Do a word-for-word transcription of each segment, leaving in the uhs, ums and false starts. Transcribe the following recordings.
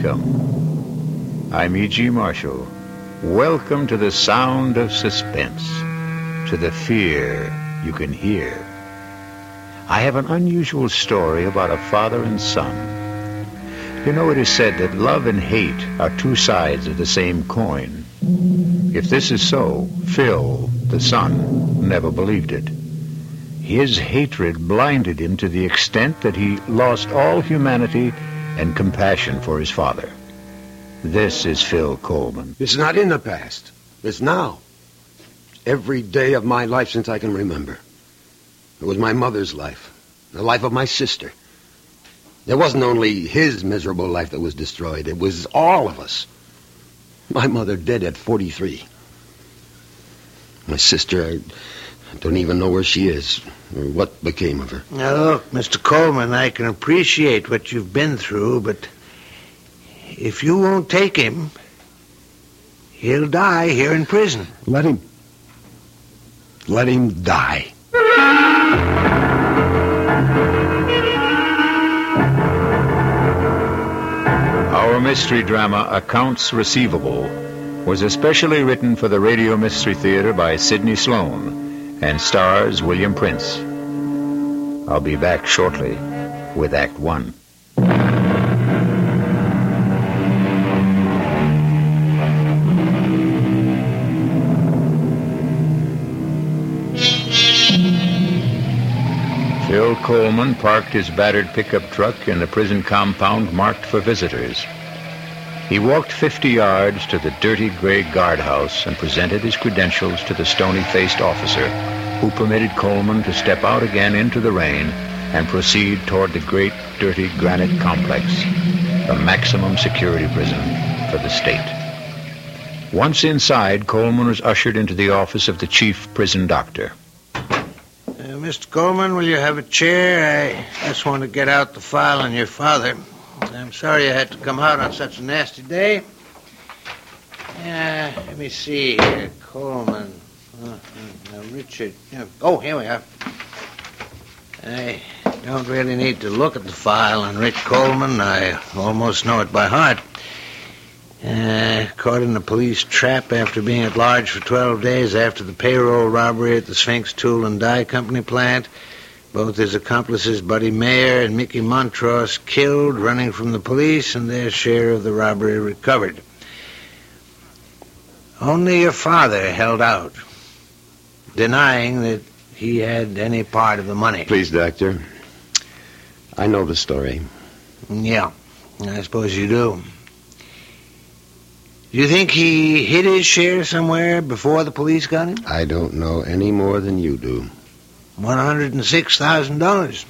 Welcome. I'm E G. Marshall. Welcome to the sound of suspense, to the fear you can hear. I have an unusual story about a father and son. You know, it is said that love and hate are two sides of the same coin. If this is so, Phil, the son, never believed it. His hatred blinded him to the extent that he lost all humanity and compassion for his father. This is Phil Coleman. It's not in the past. It's now. Every day of my life since I can remember. It was my mother's life, the life of my sister. It wasn't only his miserable life that was destroyed. It was all of us. My mother dead at forty-three. My sister, I, I don't even know where she is or what became of her. Now, look, Mister Coleman, I can appreciate what you've been through, but if you won't take him, he'll die here in prison. Let him. Let him die. Our mystery drama, Accounts Receivable, was especially written for the Radio Mystery Theater by Sidney Sloan and stars William Prince. I'll be back shortly with Act One. Phil Coleman parked his battered pickup truck in the prison compound marked for visitors. He walked fifty yards to the dirty gray guardhouse and presented his credentials to the stony-faced officer, who permitted Coleman to step out again into the rain and proceed toward the great, dirty granite complex, the maximum security prison for the state. Once inside, Coleman was ushered into the office of the chief prison doctor. Uh, Mister Coleman, will you have a chair? I just want to get out the file on your father. I'm sorry I had to come out on such a nasty day. Uh, let me see here. Coleman. Uh, uh, Richard. Uh, oh, here we are. I don't really need to look at the file on Rich Coleman. I almost know it by heart. Uh, caught in a police trap after being at large for twelve days after the payroll robbery at the Sphinx Tool and Die Company plant. Both his accomplices, Buddy Mayer and Mickey Montross, killed running from the police, and their share of the robbery recovered. Only your father held out, denying that he had any part of the money. Please, Doctor. I know the story. Yeah, I suppose you do. Do you think he hid his share somewhere before the police got him? I don't know any more than you do. one hundred six thousand dollars.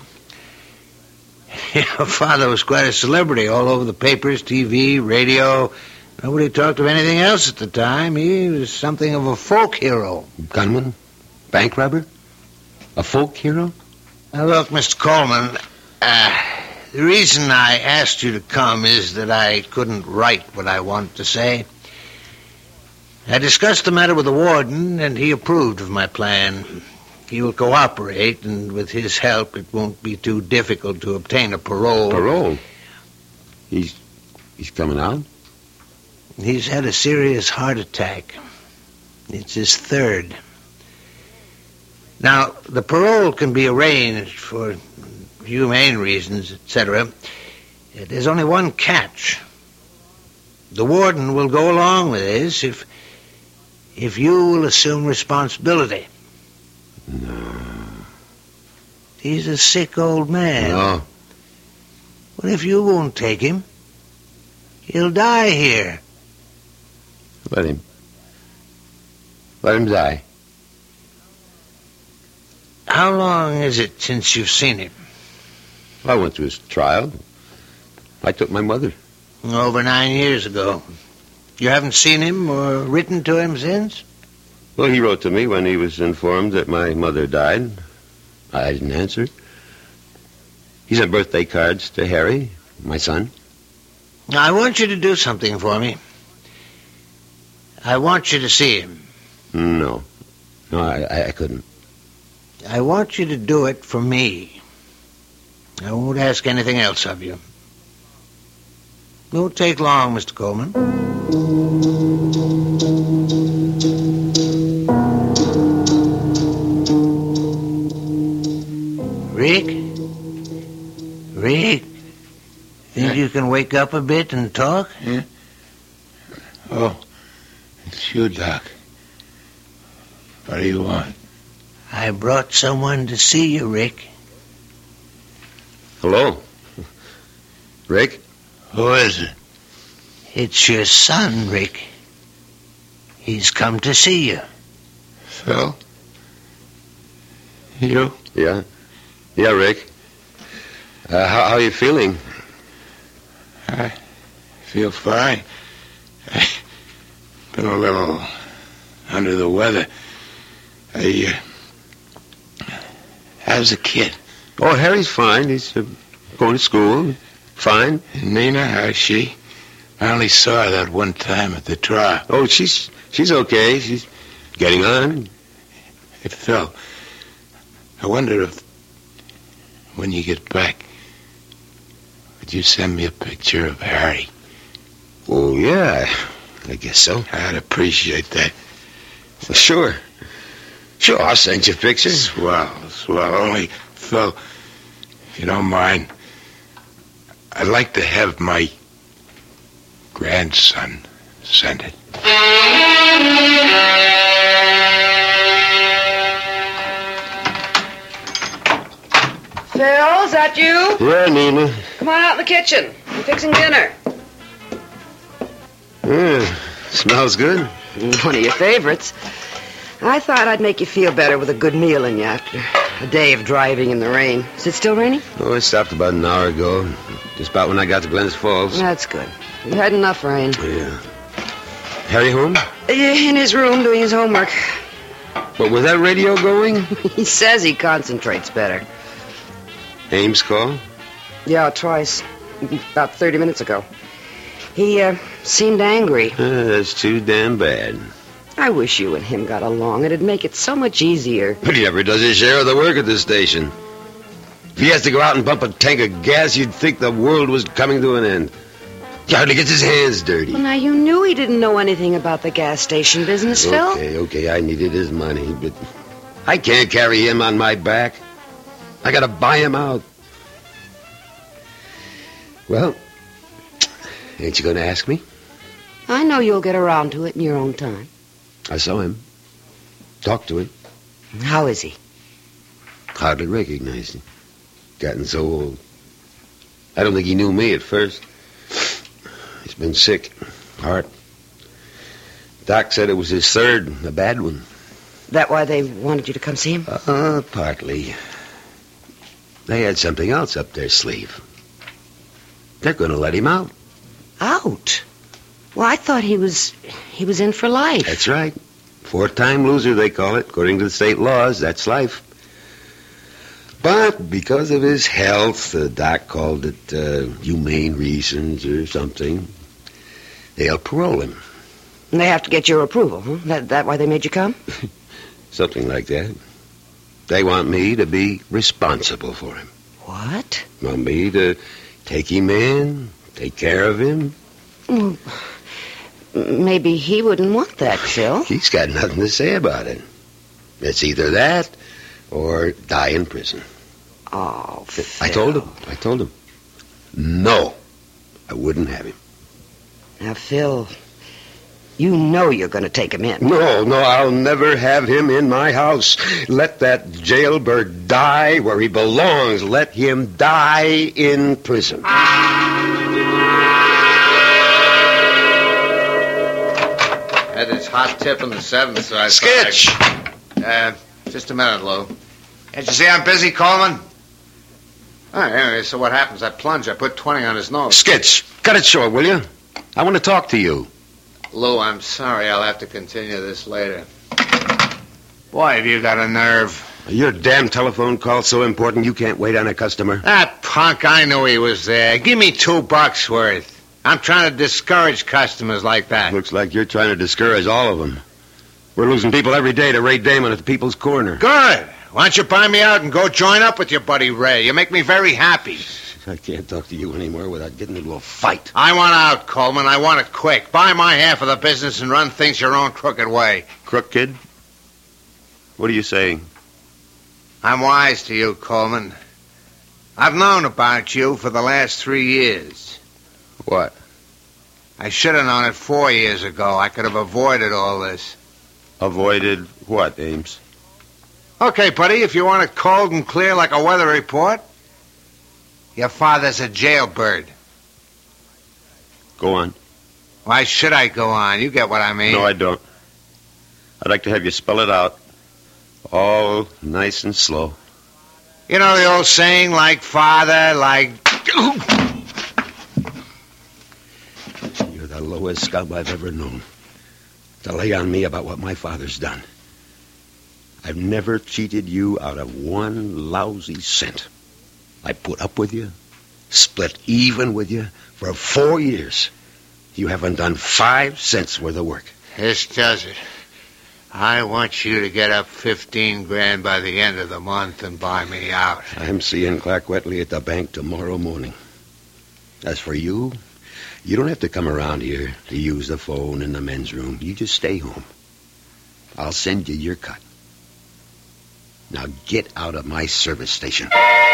Your father was quite a celebrity all over the papers, T V, radio. Nobody talked of anything else at the time. He was something of a folk hero. Gunman? Bank robber? A folk hero? Now, look, Mister Coleman, uh, the reason I asked you to come is that I couldn't write what I wanted to say. I discussed the matter with the warden, and he approved of my plan. He will cooperate, and with his help, it won't be too difficult to obtain a parole. Parole? He's he's coming out? He's had a serious heart attack. It's his third. Now, the parole can be arranged for humane reasons, et cetera. There's only one catch. The warden will go along with this if, if you will assume responsibility. No. He's a sick old man. No. Well, if you won't take him, he'll die here. Let him. Let him die. How long is it since you've seen him? I went to his trial. I took my mother. Over nine years ago. You haven't seen him or written to him since? Well, he wrote to me when he was informed that my mother died. I didn't answer. He sent birthday cards to Harry, my son. Now, I want you to do something for me. I want you to see him. No. No, I, I couldn't. I want you to do it for me. I won't ask anything else of you. Don't take long, Mister Coleman. Rick? Rick? Think yeah. you can wake up a bit and talk? Yeah. Oh, it's you, Doc. What do you want? I brought someone to see you, Rick. Hello? Rick? Who is it? It's your son, Rick. He's come to see you. Phil? You? Yeah. Yeah, Rick. Uh, how, how are you feeling? I feel fine. I've been a little under the weather. I, uh, how's the kid? Oh, Harry's fine. He's uh, going to school. Fine. And Nina, how's she? I only saw her that one time at the trial. Oh, she's she's okay. She's getting on. Hey, Phil, I wonder if, when you get back, would you send me a picture of Harry? Oh, yeah. I guess so. I'd appreciate that. Well, sure. Sure, I'll send you pictures. Swell, swell. Only, Phil, if you don't mind, I'd like to have my grandson send it. Phil, is that you? Yeah, Nina. Come on out in the kitchen. I'm fixing dinner. Yeah, smells good. One of your favorites. I thought I'd make you feel better with a good meal in you after a day of driving in the rain. Is it still raining? Oh, it stopped about an hour ago. Just about when I got to Glens Falls. That's good. We had enough rain. Yeah. Harry home? In his room doing his homework. But was that radio going? He says he concentrates better. Ames call? Yeah, twice. About thirty minutes ago. He uh, seemed angry. Uh, that's too damn bad. I wish you and him got along. It'd make it so much easier. But he never does his share of the work at this station. If he has to go out and pump a tank of gas, you'd think the world was coming to an end. He hardly gets his hands dirty. Well, now, you knew he didn't know anything about the gas station business, Phil. Okay, okay, I needed his money, but I can't carry him on my back. I gotta buy him out. Well, ain't you gonna ask me? I know you'll get around to it in your own time. I saw him. Talked to him. How is he? Hardly recognized him. Gotten so old. I don't think he knew me at first. He's been sick. Heart. Doc said it was his third, a bad one. That why they wanted you to come see him? Uh, partly. They had something else up their sleeve. They're going to let him out. Out? Well, I thought he was he was in for life. That's right. Four-time loser, they call it. According to the state laws, that's life. But because of his health, the doc called it uh, humane reasons or something, they'll parole him. And they have to get your approval, huh? That, that why they made you come? Something like that. They want me to be responsible for him. What? Want me to take him in, take care of him. Well, maybe he wouldn't want that, Phil. He's got nothing to say about it. It's either that or die in prison. Oh, Phil. I told him. I told him. No, I wouldn't have him. Now, Phil, you know you're going to take him in. No, no, I'll never have him in my house. Let that jailbird die where he belongs. Let him die in prison. Had this hot tip in the seventh, so I Sketch! thought I... Uh, just a minute, Lou. Can't you see I'm busy, Coleman? All right, anyway, so what happens? I plunge. I put twenty on his nose. Sketch, cut it short, will you? I want to talk to you. Lou, I'm sorry. I'll have to continue this later. Boy, have you got a nerve. Your damn telephone call's so important you can't wait on a customer. That punk, I knew he was there. Give me two bucks worth. I'm trying to discourage customers like that. Looks like you're trying to discourage all of them. We're losing people every day to Ray Damon at the People's Corner. Good. Why don't you buy me out and go join up with your buddy Ray? You make me very happy. I can't talk to you anymore without getting into a fight. I want out, Coleman. I want it quick. Buy my half of the business and run things your own crooked way. Crooked? What are you saying? I'm wise to you, Coleman. I've known about you for the last three years. What? I should have known it four years ago. I could have avoided all this. Avoided what, Ames? Okay, buddy, if you want it cold and clear like a weather report, your father's a jailbird. Go on. Why should I go on? You get what I mean. No, I don't. I'd like to have you spell it out. All nice and slow. You know the old saying, like father, like... You're the lowest scum I've ever known. To lay on me about what my father's done. I've never cheated you out of one lousy cent. I put up with you, split even with you for four years. You haven't done five cents worth of work. This does it. I want you to get up fifteen grand by the end of the month and buy me out. I'm seeing Clark Wetley at the bank tomorrow morning. As for you, you don't have to come around here to use the phone in the men's room. You just stay home. I'll send you your cut. Now get out of my service station.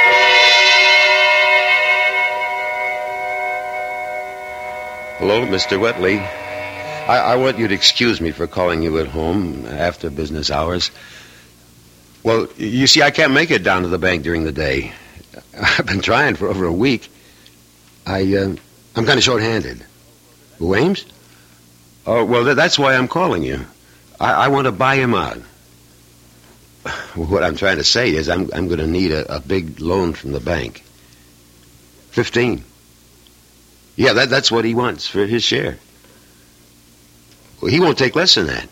Hello, Mister Wetley. I, I want you to excuse me for calling you at home after business hours. Well, you see, I can't make it down to the bank during the day. I've been trying for over a week. I, uh, I'm kind of short-handed. Who, Ames? Oh, well, th- that's why I'm calling you. I, I want to buy him out. What I'm trying to say is I'm, I'm going to need a, a big loan from the bank. Fifteen. Yeah, that, that's what he wants for his share. Well, he won't take less than that.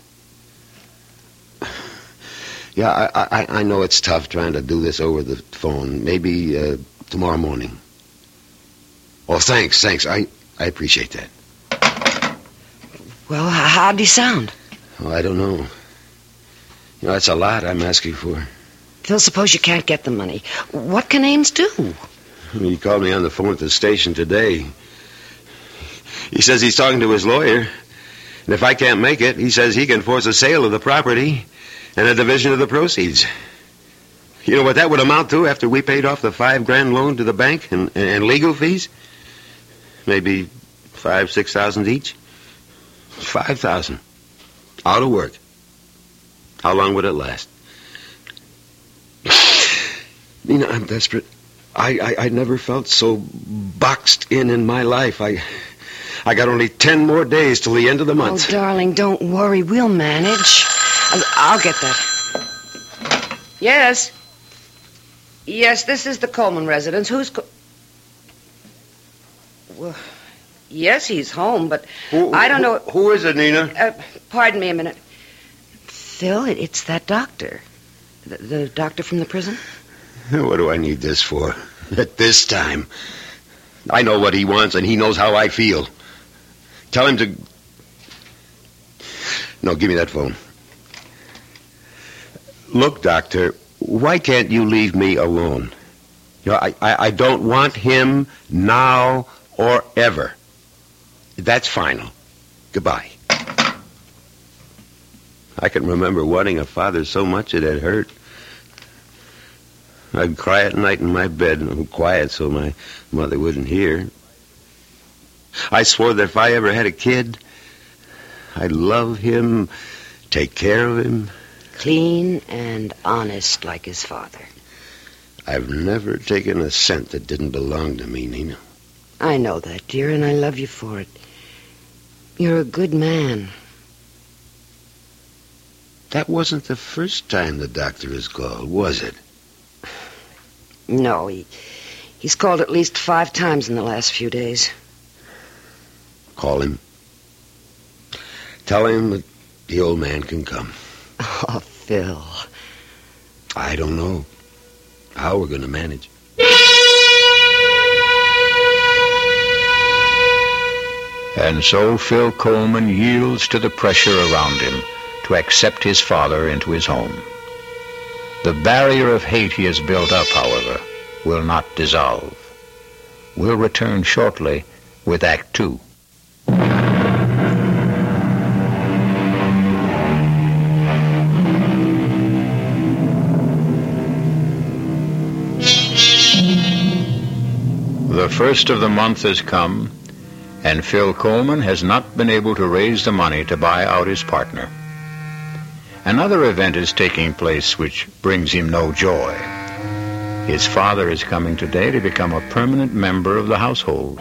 Yeah, I, I, I know it's tough trying to do this over the phone. Maybe uh, tomorrow morning. Oh, thanks, thanks. I, I appreciate that. Well, h- how'd he sound? Oh, I don't know. You know, that's a lot I'm asking for. Phil, suppose you can't get the money. What can Ames do? He called me on the phone at the station today. He says he's talking to his lawyer. And if I can't make it, he says he can force a sale of the property and a division of the proceeds. You know what that would amount to after we paid off the five grand loan to the bank and, and legal fees? Maybe five, six thousand each. Five thousand. Out of work. How long would it last? Nina, I'm desperate. I, I, I never felt so boxed in in my life. I... I got only ten more days till the end of the month. Oh, darling, don't worry. We'll manage. I'll, I'll get that. Yes. Yes, this is the Coleman residence. Who's... Co- well, yes, he's home, but who, I don't who, know... Who is it, Nina? Uh, pardon me a minute. Phil, it, it's that doctor. The, the doctor from the prison? What do I need this for? At this time. I know what he wants, and he knows how I feel. Tell him to... No, give me that phone. Look, Doctor, why can't you leave me alone? You know, I, I, I don't want him now or ever. That's final. Goodbye. I can remember wanting a father so much it had hurt. I'd cry at night in my bed, and quiet so my mother wouldn't hear. I swore that if I ever had a kid, I'd love him, take care of him. Clean and honest like his father. I've never taken a cent that didn't belong to me, Nina. I know that, dear, and I love you for it. You're a good man. That wasn't the first time the doctor has called, was it? No, he, he's called at least five times in the last few days. Call him. Tell him that the old man can come. Oh, Phil. I don't know how we're going to manage. And so Phil Coleman yields to the pressure around him to accept his father into his home. The barrier of hate he has built up, however, will not dissolve. We'll return shortly with Act Two. The first of the month has come, and Phil Coleman has not been able to raise the money to buy out his partner. Another event is taking place which brings him no joy. His father is coming today to become a permanent member of the household.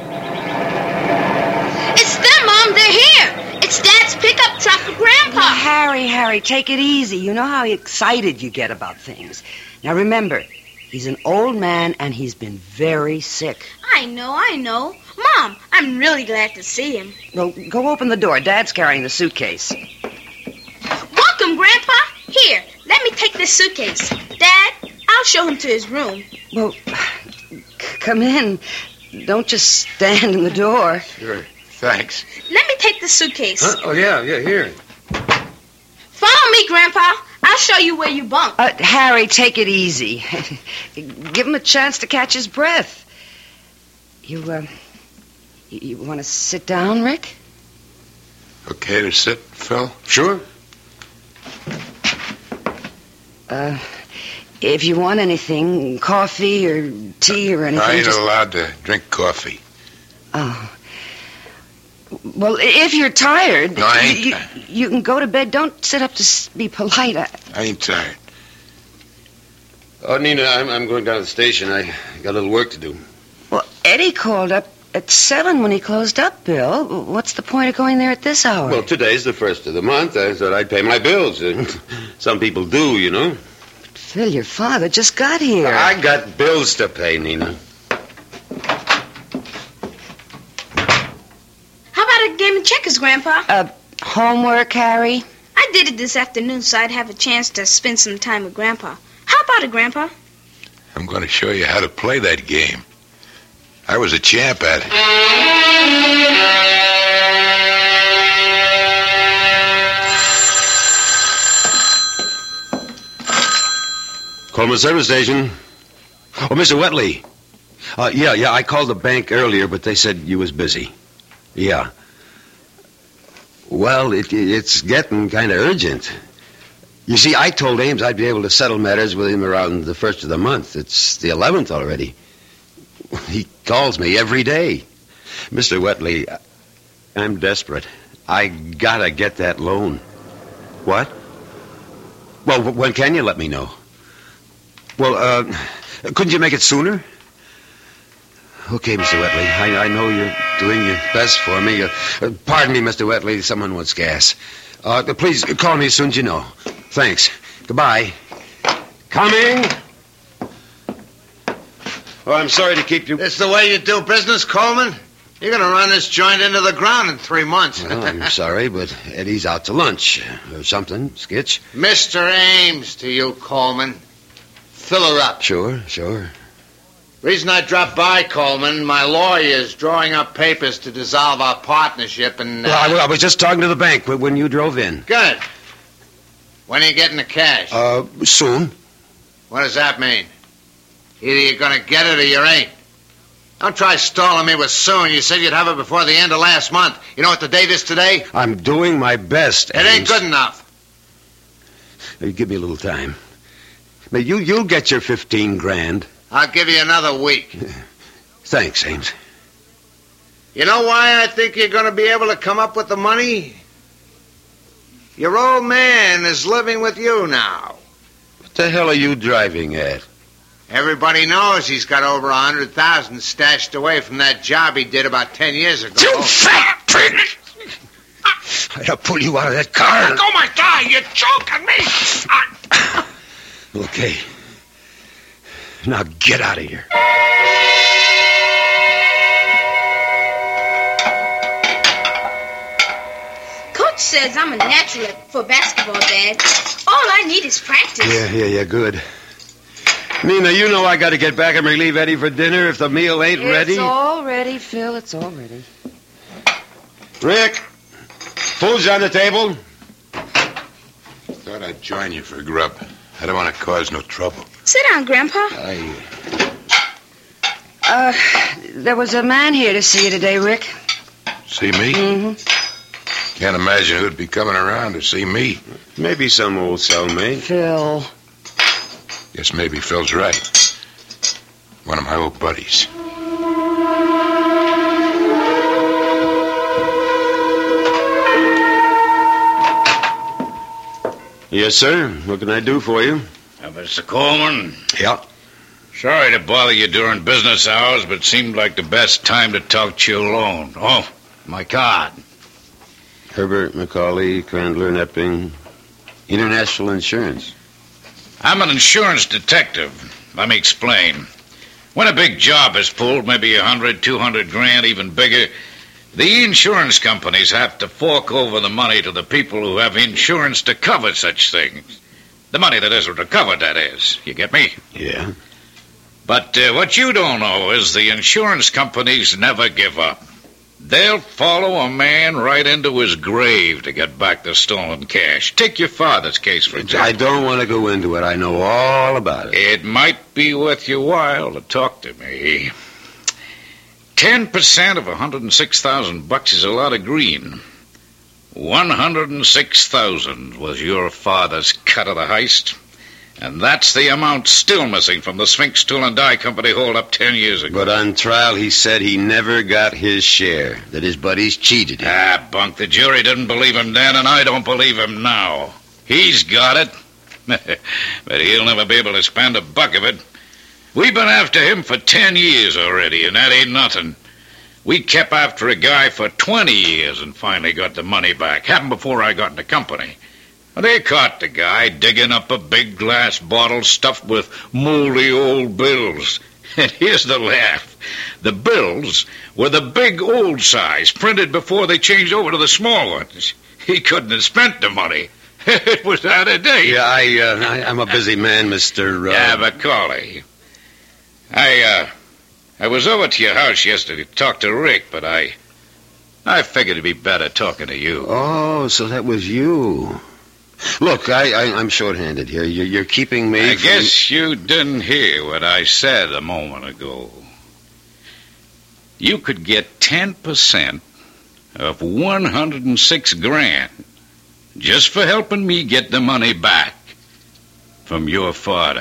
It's them, Mom. They're here. It's Dad's pickup truck for Grandpa. Now, Harry, Harry, take it easy. You know how excited you get about things. Now, remember, he's an old man, and he's been very sick. I know, I know. Mom, I'm really glad to see him. Well, go open the door. Dad's carrying the suitcase. Welcome, Grandpa. Here, let me take this suitcase. Dad, I'll show him to his room. Well, c- come in. Don't just stand in the door. Sure. Thanks. Let me take the suitcase. Huh? Oh, yeah, yeah, here. Follow me, Grandpa. I'll show you where you bunk. Uh, Harry, take it easy. Give him a chance to catch his breath. You, uh, you, you want to sit down, Rick? Okay to sit, Phil? Sure. Uh, if you want anything, coffee or tea or anything, I ain't just... allowed to drink coffee. Oh. Well, if you're tired... No, I ain't you, tired. you can go to bed. Don't sit up to s- be polite. I... I ain't tired. Oh, Nina, I'm, I'm going down to the station. I got a little work to do. Well, Eddie called up at seven when he closed up, Bill. What's the point of going there at this hour? Well, today's the first of the month. I thought I'd pay my bills. Some people do, you know. Phil, your father just got here. I got bills to pay, Nina. How about a game of checkers, Grandpa? Uh, homework, Harry? I did it this afternoon so I'd have a chance to spend some time with Grandpa. How about it, Grandpa? I'm going to show you how to play that game. I was a champ at it. Coleman Service Station. Oh, Mister Wetley. Uh, yeah, yeah, I called the bank earlier, but they said you was busy. Yeah. Well, it, it's getting kind of urgent. You see, I told Ames I'd be able to settle matters with him around the first of the month. It's the eleventh already. He calls me every day. Mister Wetley, I'm desperate. I gotta get that loan. What? Well, when can you let me know? Well, uh, couldn't you make it sooner? Okay, Mister Wetley, I, I know you're doing your best for me. Uh, uh, pardon me, Mister Wetley, someone wants gas. Uh, please call me as soon as you know. Thanks. Goodbye. Coming. Oh, I'm sorry to keep you... This the way you do business, Coleman? You're going to run this joint into the ground in three months. Well, I'm sorry, but Eddie's out to lunch or something, Skitch. Mister Ames to you, Coleman. Fill her up. Sure, sure. Reason I dropped by, Coleman, my lawyer's drawing up papers to dissolve our partnership and... Uh... Well, I, I was just talking to the bank when you drove in. Good. When are you getting the cash? Uh, soon. What does that mean? Either you're going to get it or you ain't. Don't try stalling me with soon. You said you'd have it before the end of last month. You know what the date is today? I'm doing my best, It Ames. ain't good enough. You give me a little time. Now, you, you'll get your fifteen grand. I'll give you another week. Thanks, Ames. You know why I think you're going to be able to come up with the money? Your old man is living with you now. What the hell are you driving at? Everybody knows he's got over a hundred thousand stashed away from that job he did about ten years ago. You fat pig! I'll pull you out of that car. Oh, my God, you're choking me! Okay. Now get out of here. Coach says I'm a natural for basketball, Dad. All I need is practice. Yeah, yeah, yeah, good. Nina, you know I got to get back and relieve Eddie for dinner if the meal ain't It's ready. It's all ready, Phil. It's all ready. Rick, food's on the table. Thought I'd join you for grub. I don't want to cause no trouble. Sit down, Grandpa. I... Uh, there was a man here to see you today, Rick. See me? Mm-hmm. Can't imagine who'd be coming around to see me. Maybe some old cellmate. Phil. Guess maybe Phil's right. One of my old buddies. Yes, sir. What can I do for you? Uh, Mister Coleman, Yeah. sorry to bother you during business hours, but seemed like the best time to talk to you alone. Oh, my card. Herbert McCauley, Crandler, Nepping. International Insurance. I'm an insurance detective. Let me explain. When a big job is pulled, maybe a hundred, two hundred grand, even bigger, the insurance companies have to fork over the money to the people who have insurance to cover such things. The money that isn't recovered, that is. You get me? Yeah. But uh, what you don't know is the insurance companies never give up. They'll follow a man right into his grave to get back the stolen cash. Take your father's case, for example. I don't want to go into it. I know all about it. It might be worth your while to talk to me. Ten percent of a hundred and six thousand bucks is a lot of green. One hundred and six thousand was your father's cut of the heist. And that's the amount still missing from the Sphinx Tool and Die Company hold-up ten years ago. But on trial, he said he never got his share, that his buddies cheated him. Ah, bunk. The jury didn't believe him then, and I don't believe him now. He's got it. But he'll never be able to spend a buck of it. We've been after him for ten years already, and that ain't nothing. We kept after a guy for twenty years and finally got the money back. Happened before I got in the company. They caught the guy digging up a big glass bottle stuffed with moldy old bills. And here's the laugh. The bills were the big old size, printed before they changed over to the small ones. He couldn't have spent the money. It was out of date. Yeah, I, uh, I, I'm a busy man, Mister Uh... Yeah, Macaulay. I, uh, I was over to your house yesterday to talk to Rick, but I, I figured it'd be better talking to you. Oh, so that was you. Look, I, I, I'm short-handed here. You're, you're keeping me I from... guess you didn't hear what I said a moment ago. You could get ten percent of one hundred and six grand just for helping me get the money back from your father.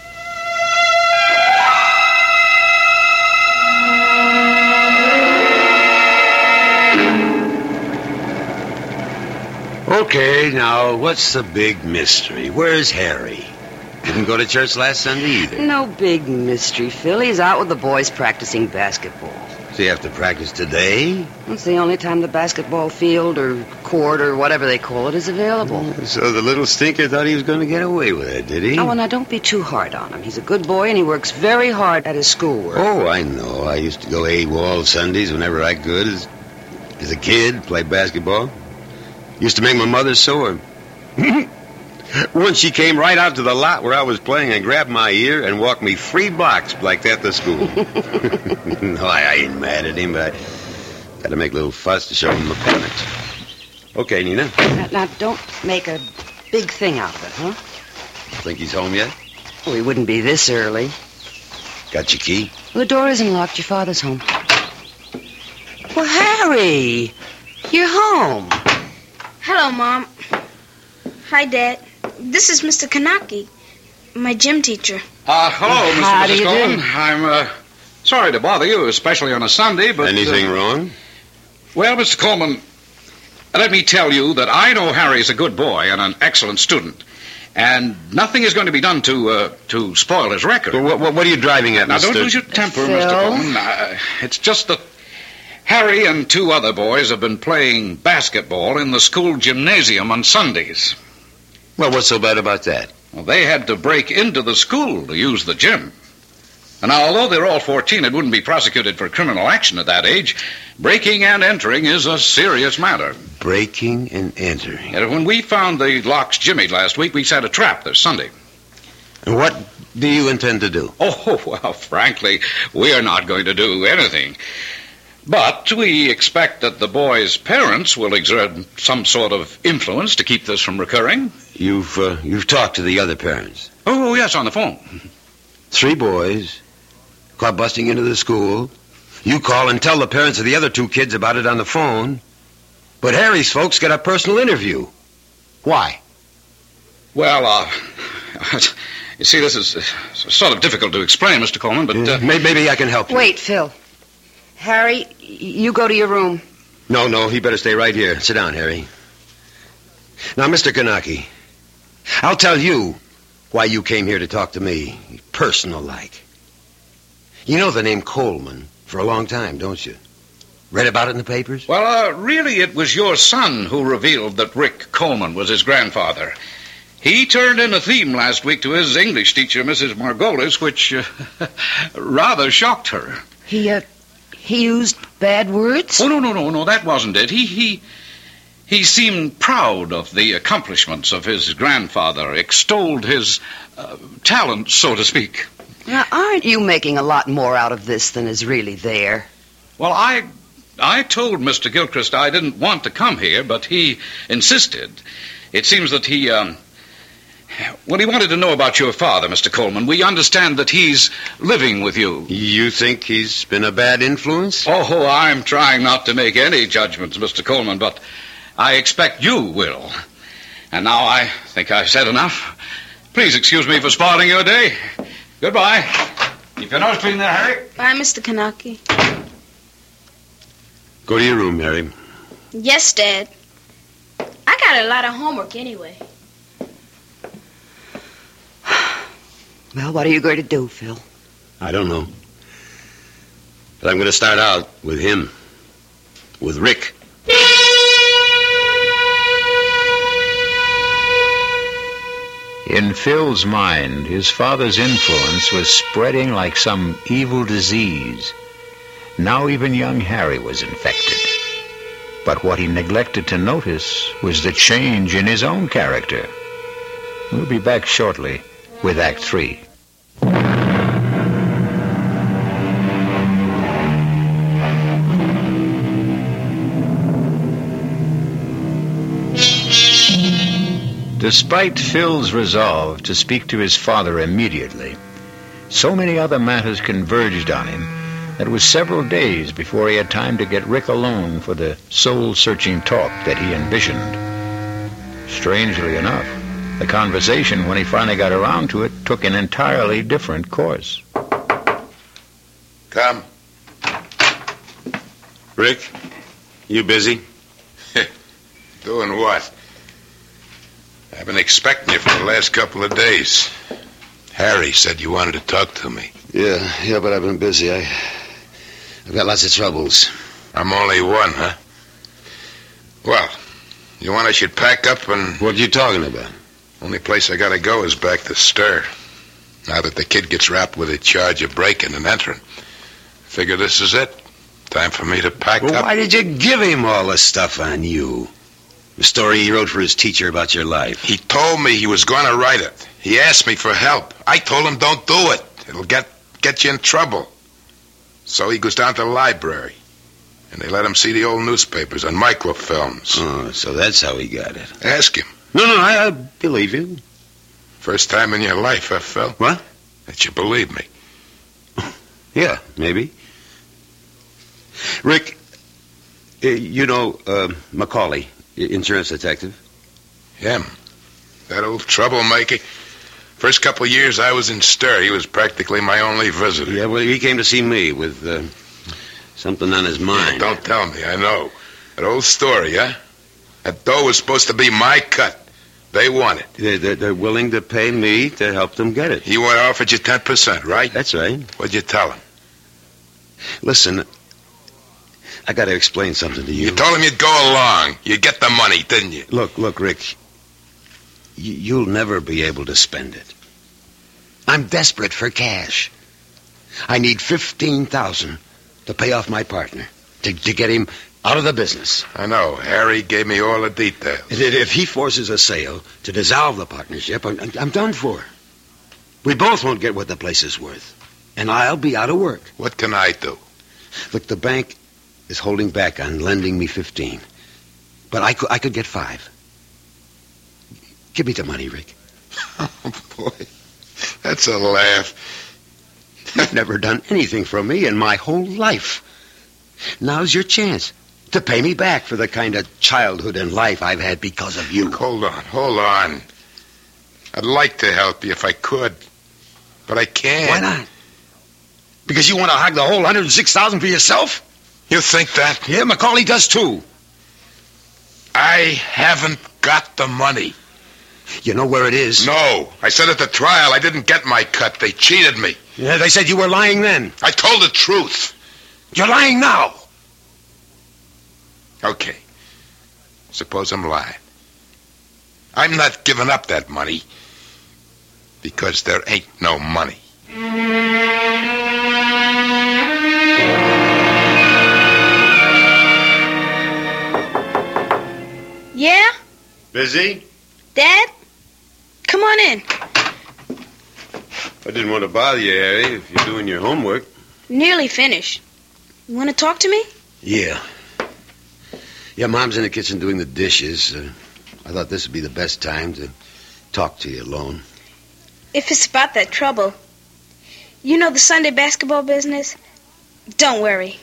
Okay, now, what's the big mystery? Where's Harry? Didn't go to church last Sunday either. No big mystery, Phil. He's out with the boys practicing basketball. So you have to practice today? It's the only time the basketball field or court or whatever they call it is available. So the little stinker thought he was going to get away with it, did he? Oh, well, now, don't be too hard on him. He's a good boy, and he works very hard at his schoolwork. Oh, I know. I used to go AWOL Sundays whenever I could as, as a kid, play basketball. Used to make my mother sore. Once she came right out to the lot where I was playing and grabbed my ear and walked me three blocks like that to school. No, I, I ain't mad at him, but I got to make a little fuss to show him the penance. Okay, Nina. Now, now, don't make a big thing out of it, huh? Think he's home yet? Well, he wouldn't be this early. Got your key? Well, the door isn't locked. Your father's home. Well, Harry, you're home. Hello, Mom. Hi, Dad. This is Mister Kanaki, my gym teacher. Uh, hello, Mister How do Missus you Coleman. do? I'm, uh, sorry to bother you, especially on a Sunday, but... Anything uh, wrong? Well, Mister Coleman, let me tell you that I know Harry's a good boy and an excellent student, and nothing is going to be done to, uh, to spoil his record. Well, what, what, what are you driving at, Now, Mister don't lose your temper, Phil? Mister Coleman. Uh, it's just that Harry and two other boys have been playing basketball in the school gymnasium on Sundays. Well, what's so bad about that? Well, they had to break into the school to use the gym. And now, although they're all fourteen, it wouldn't be prosecuted for criminal action at that age. Breaking and entering is a serious matter. Breaking and entering. And when we found the locks jimmied last week, we set a trap this Sunday. And what do you intend to do? Oh, well, frankly, we are not going to do anything. But we expect that the boys' parents will exert some sort of influence to keep this from recurring. You've uh, you've talked to the other parents. Oh, yes, on the phone. Three boys club busting into the school. You call and tell the parents of the other two kids about it on the phone. But Harry's folks get a personal interview. Why? Well, uh, you see, this is uh, sort of difficult to explain, Mister Coleman, but... Uh, maybe, maybe I can help you. Wait, Phil. Harry, you go to your room. No, no, he better stay right here. Sit down, Harry. Now, Mister Kanaki, I'll tell you why you came here to talk to me, personal-like. You know the name Coleman for a long time, don't you? Read about it in the papers? Well, uh, really, it was your son who revealed that Rick Coleman was his grandfather. He turned in a theme last week to his English teacher, Missus Margolis, which uh, rather shocked her. He, uh, he used bad words? Oh, no, no, no, no, that wasn't it. He, he, he seemed proud of the accomplishments of his grandfather, extolled his uh, talent, so to speak. Now, aren't you making a lot more out of this than is really there? Well, I... I told Mister Gilchrist I didn't want to come here, but he insisted. It seems that he, um... Well, he wanted to know about your father, Mister Coleman. We understand that he's living with you. You think he's been a bad influence? Oh, I'm trying not to make any judgments, Mister Coleman, but I expect you will. And now I think I've said enough. Please excuse me for spoiling your day. Goodbye. Keep your nose clean there, Harry. Bye, Mister Kanaki. Go to your room, Harry. Yes, Dad. I got a lot of homework anyway. Well, what are you going to do, Phil? I don't know. But I'm going to start out with him. With Rick. In Phil's mind, his father's influence was spreading like some evil disease. Now even young Harry was infected. But what he neglected to notice was the change in his own character. We'll be back shortly with Act Three. Despite Phil's resolve to speak to his father immediately, so many other matters converged on him that it was several days before he had time to get Rick alone for the soul-searching talk that he envisioned. Strangely enough, the conversation, when he finally got around to it, took an entirely different course. Come. Rick, you busy? Doing what? I've been expecting you for the last couple of days. Harry said you wanted to talk to me. Yeah, yeah, but I've been busy. I, I've got lots of troubles. I'm only one, huh? Well, you want I should pack up and... What are you talking about? Only place I gotta go is back to Stir. Now that the kid gets rapped with a charge of breaking and entering. Figure this is it. Time for me to pack well, up. Why did you give him all this stuff on you? The story he wrote for his teacher about your life. He told me he was going to write it. He asked me for help. I told him don't do it. It'll get get you in trouble. So he goes down to the library. And they let him see the old newspapers on microfilms. Oh, so that's how he got it. Ask him. No, no, I, I believe you. First time in your life, huh, Phil? What? That you believe me. Yeah, maybe. Rick, uh, you know uh, Macaulay, insurance detective? Him. That old troublemaker. First couple of years I was in Stir, he was practically my only visitor. Yeah, well, he came to see me with uh, something on his mind. Yeah, don't tell me, I know. That old story, huh? That dough was supposed to be my cut. They want it. They're, they're, they're willing to pay me to help them get it. He offered you ten percent, right? That's right. What'd you tell him? Listen, I got to explain something to you. You told him you'd go along. You'd get the money, didn't you? Look, look, Rick. Y- you'll never be able to spend it. I'm desperate for cash. I need fifteen thousand dollars to pay off my partner, to, to get him out of the business. I know. Harry gave me all the details. If he forces a sale to dissolve the partnership, I'm, I'm done for. We both won't get what the place is worth. And I'll be out of work. What can I do? Look, the bank is holding back on lending me fifteen. But I could, I could get five. Give me the money, Rick. Oh, boy. That's a laugh. never done anything for me in my whole life. Now's your chance to pay me back for the kind of childhood and life I've had because of you. Hold on, hold on. I'd like to help you if I could, but I can't. Why not? Because you want to hog the whole one hundred six thousand dollars for yourself? You think that? Yeah, Macaulay does too. I haven't got the money. You know where it is? No. I said at the trial I didn't get my cut. They cheated me. Yeah, they said you were lying then. I told the truth. You're lying now. Okay. Suppose I'm lying. I'm not giving up that money because there ain't no money. Yeah? Busy? Dad? Come on in. I didn't want to bother you, Harry, if you're doing your homework. Nearly finished. You want to talk to me? Yeah. Yeah, Mom's in the kitchen doing the dishes. Uh, I thought this would be the best time to talk to you alone. If it's about that trouble. You know the Sunday basketball business? Don't worry.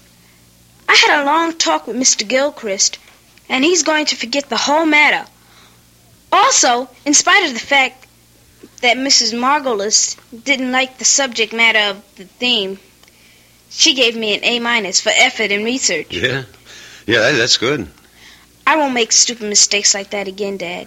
I had a long talk with Mister Gilchrist, and he's going to forget the whole matter. Also, in spite of the fact that Missus Margolis didn't like the subject matter of the theme, she gave me an A minus for effort and research. Yeah? Yeah, that's good. I won't make stupid mistakes like that again, Dad.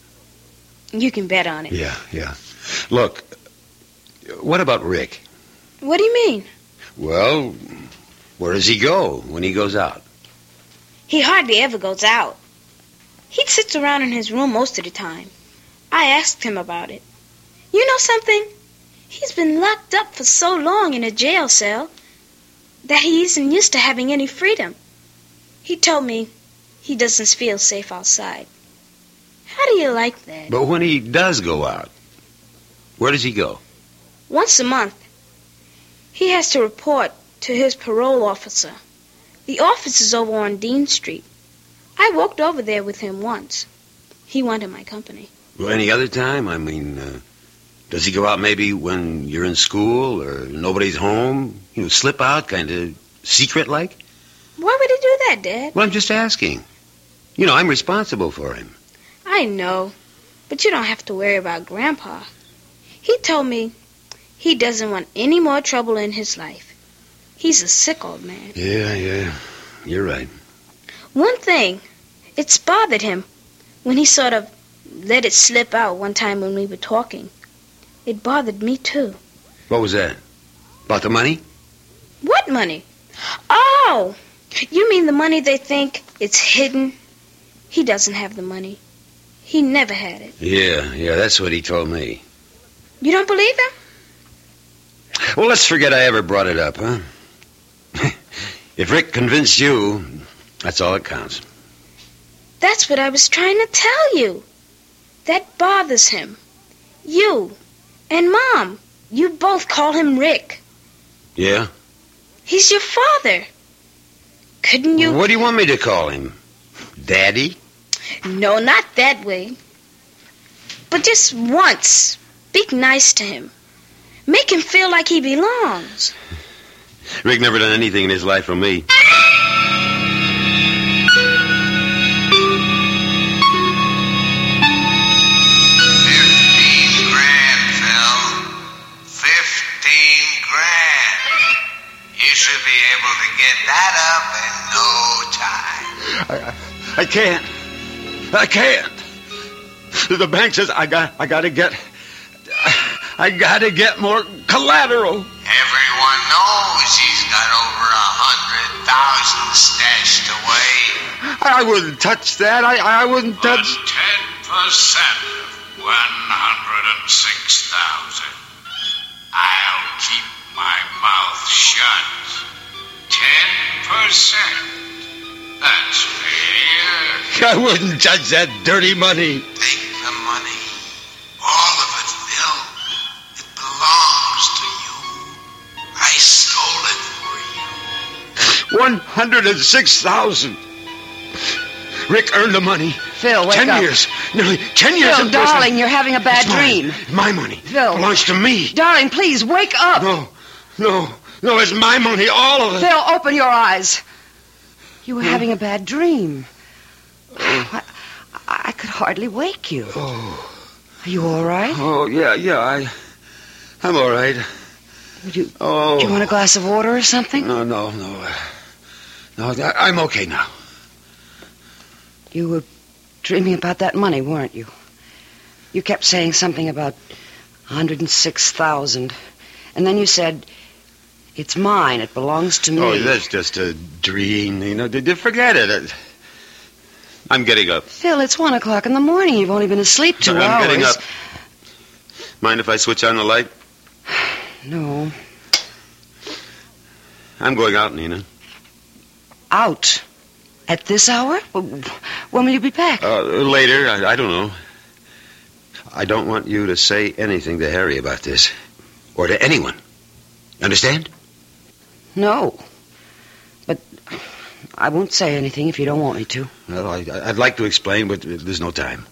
You can bet on it. Yeah, yeah. Look, what about Rick? What do you mean? Well, where does he go when he goes out? He hardly ever goes out. He sits around in his room most of the time. I asked him about it. You know something? He's been locked up for so long in a jail cell that he isn't used to having any freedom. He told me he doesn't feel safe outside. How do you like that? But when he does go out, where does he go? Once a month. He has to report to his parole officer. The office is over on Dean Street. I walked over there with him once. He wanted my company. Well, any other time? I mean, uh, does he go out maybe when you're in school or nobody's home? You know, slip out, kind of secret-like? Why would he do that, Dad? Well, I'm just asking. You know, I'm responsible for him. I know, but you don't have to worry about Grandpa. He told me he doesn't want any more trouble in his life. He's a sick old man. Yeah, yeah, you're right. One thing, it's bothered him when he sort of let it slip out one time when we were talking. It bothered me, too. What was that? About the money? What money? Oh, you mean the money they think it's hidden? He doesn't have the money. He never had it. Yeah, yeah, that's what he told me. You don't believe him? Well, let's forget I ever brought it up, huh? If Rick convinced you, that's all that counts. That's what I was trying to tell you. That bothers him. You and Mom, you both call him Rick. Yeah? He's your father. Couldn't you... What do you want me to call him? Daddy? No, not that way. But just once, be nice to him. Make him feel like he belongs. Rick never done anything in his life for me. Fifteen grand, Phil. Fifteen grand. You should be able to get that up in no time. I, I can't. I can't. The bank says I got. I got to get. I got to get more collateral. Everyone knows he's got over a hundred thousand stashed away. I wouldn't touch that. I. I wouldn't touch. Ten percent of one hundred and six thousand. I'll keep my mouth shut. Ten percent. That's fair. I wouldn't touch that dirty money. Take the money. All of it, Phil. It belongs to you. I stole it for you. One hundred and six thousand. Rick earned the money. Phil, wake ten up. years. Nearly ten years Phil, in prison. darling, you're having a bad It's mine. dream. My money. Phil. Belongs to me. Darling, please, wake up. No. No, no, it's my money, all of it. Phil, open your eyes. You were having a bad dream. I, I could hardly wake you. Oh. Are you all right? Oh, yeah, yeah, I, I'm all right. Would you, Oh. do you want a glass of water or something? No, no, no. No, I, I'm okay now. You were dreaming about that money, weren't you? You kept saying something about one hundred six thousand dollars. And then you said, it's mine, it belongs to me. Oh, that's just a dream, you know. Did you forget it? I'm getting up. Phil, it's one o'clock in the morning. You've only been asleep two I'm hours. getting up. Mind if I switch on the light? No. I'm going out, Nina. Out? At this hour? When will you be back? Uh, later, I, I don't know. I don't want you to say anything to Harry about this. Or to anyone. Understand? No. But I won't say anything if you don't want me to. Well, I, I'd like to explain, but there's no time.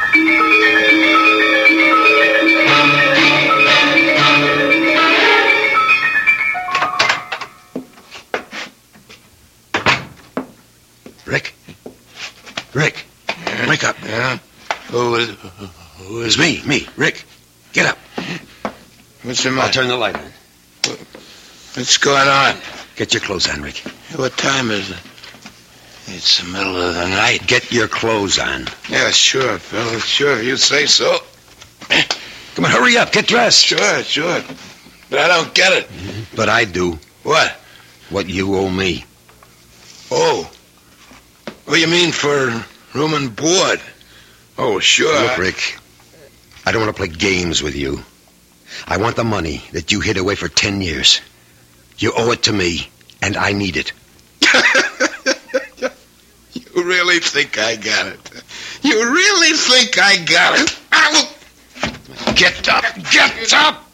Rick? Rick, Yeah. wake up. Yeah? Who is, who is It's me, me, Rick. Get up. What's the I'll matter? turn the light on. What's going on? Get your clothes on, Rick. What time is it? It's the middle of the night. Get your clothes on. Yeah, sure, Phil. Sure, you say so. Come on, hurry up. Get dressed. Sure, sure. But I don't get it. But I do. What? What you owe me. Oh. What do you mean for room and board? Oh, sure. Look, Rick, I don't want to play games with you. I want the money that you hid away for ten years. You owe it to me, and I need it. You really think I got it? You really think I got it? I will... Get up! Get up!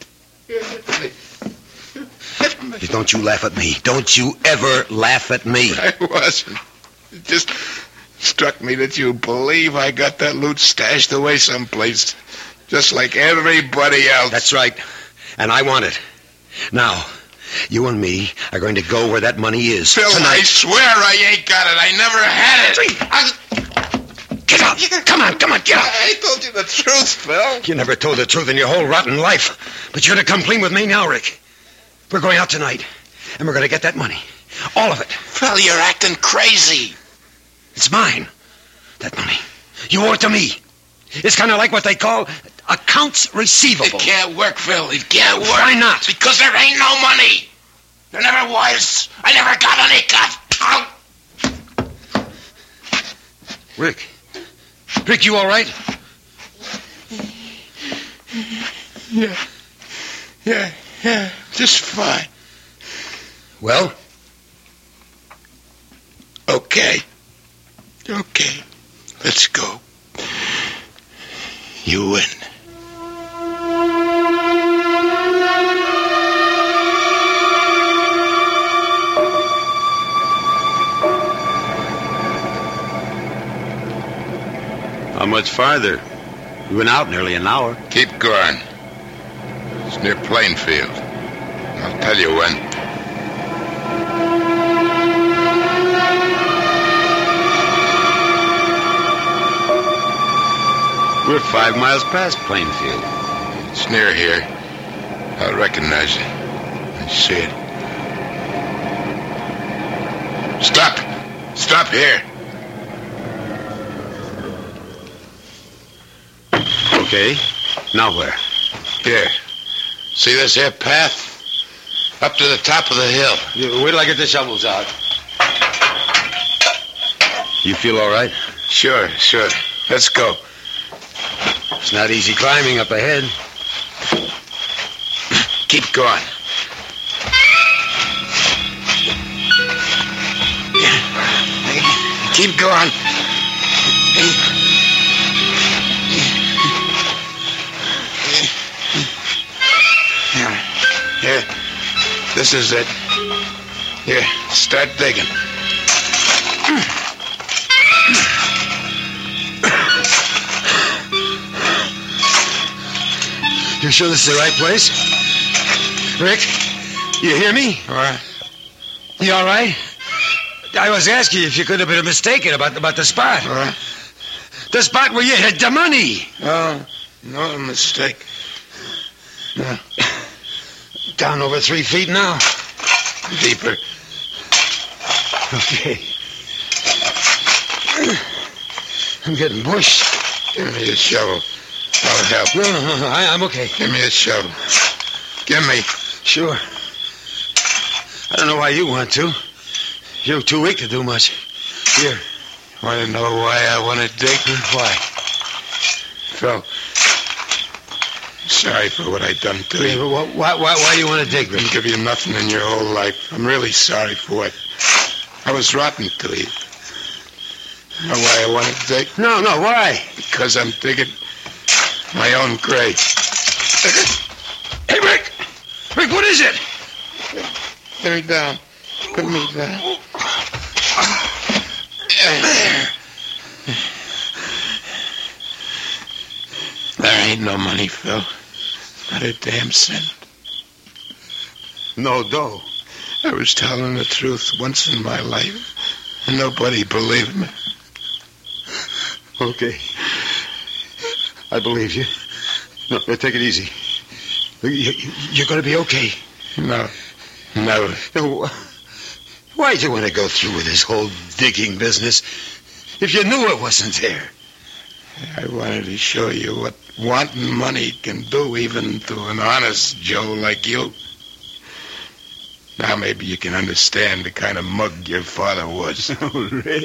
Don't you laugh at me. Don't you ever laugh at me. I wasn't. It just struck me that you believe I got that loot stashed away someplace, just like everybody else. That's right. And I want it. Now, you and me are going to go where that money is. Phil, tonight. I swear I ain't got it. I never had it. I... Get up! Come on, come on, get up! I told you the truth, Phil. You never told the truth in your whole rotten life. But you're to come clean with me now, Rick. We're going out tonight, and we're going to get that money. All of it. Phil, you're acting crazy. It's mine, that money. You owe it to me. It's kind of like what they call accounts receivable. It can't work, Phil. It can't work. Why not? Because there ain't no money. There never was. I never got any cut. Ow. Rick. Rick, you all right? Yeah. Yeah, yeah. Just fine. Well? Okay. Okay. Let's go. You win. How much farther? We've been out nearly an hour. Keep going. It's near Plainfield. I'll tell you when. We're five miles past Plainfield. It's near here. I'll recognize it. I see it. Stop! Stop here. Okay. Now where? Here. See this here path? Up to the top of the hill. You, wait till I get the shovels out. You feel all right? Sure, sure. Let's go. It's not easy climbing up ahead. Keep going. Keep going. Here. Here. This is it. Here, start digging. You sure this is the right place? Rick? You hear me? What? You all right? I was asking you if you could have been mistaken about, about the spot. What? The spot where you hid the money. Oh, no mistake. No. Down over three feet now. Deeper. Okay. I'm getting bushed. Give me a shovel. I'll help. No, no, no, I, I'm okay. Give me a shovel. Give me. Sure. I don't know why you want to. You're too weak to do much. Here. Want to know why I want to dig? Why? Phil, sorry for what I done to Yeah, you. but why, why, why do you want to dig, Rick? Didn't give you nothing in your whole life. I'm really sorry for it. I was rotten to you. Know why I want to dig? No, no, why? Because I'm digging my own grave. Hey, Rick! Rick, what is it? Put me down. Put me down. There ain't no money, Phil. Not a damn cent. No dough. I was telling the truth once in my life, and nobody believed me. Okay. I believe you. No, no, take it easy. You, you're going to be okay. No, never. No, why'd you want to go through with this whole digging business if you knew it wasn't there? I wanted to show you what wanting money can do even to an honest Joe like you. Now maybe you can understand the kind of mug your father was. Oh, Rick.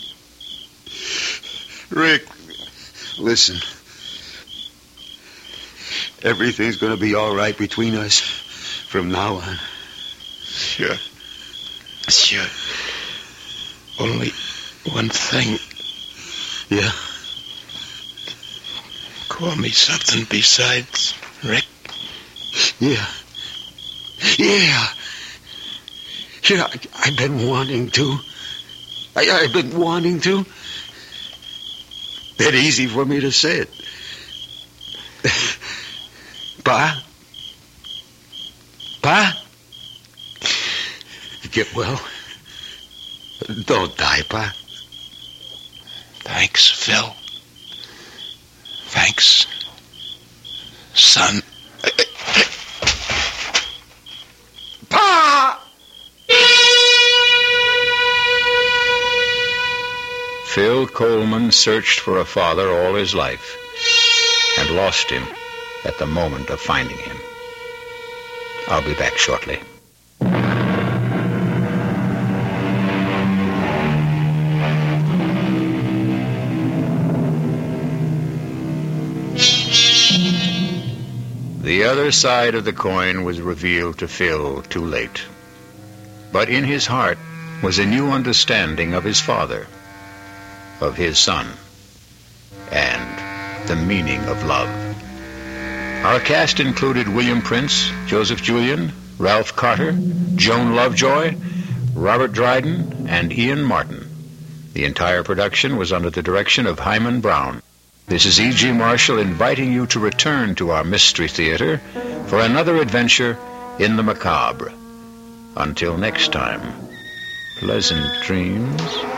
Rick, listen. Everything's going to be all right between us from now on. Sure. Sure. Only one thing. Yeah? Call me something besides Rick. Yeah. Yeah. Yeah, I, I've been wanting to. I, I've been wanting to. That easy for me to say it. Pa? Pa? Get well. Don't die, Pa. Thanks, Phil. Thanks, son. Pa! Phil Coleman searched for a father all his life and lost him at the moment of finding him. I'll be back shortly. The other side of the coin was revealed to Phil too late. But in his heart was a new understanding of his father, of his son, and the meaning of love. Our cast included William Prince, Joseph Julian, Ralph Carter, Joan Lovejoy, Robert Dryden, and Ian Martin. The entire production was under the direction of Hyman Brown. This is E G. Marshall inviting you to return to our Mystery Theater for another adventure in the macabre. Until next time, pleasant dreams.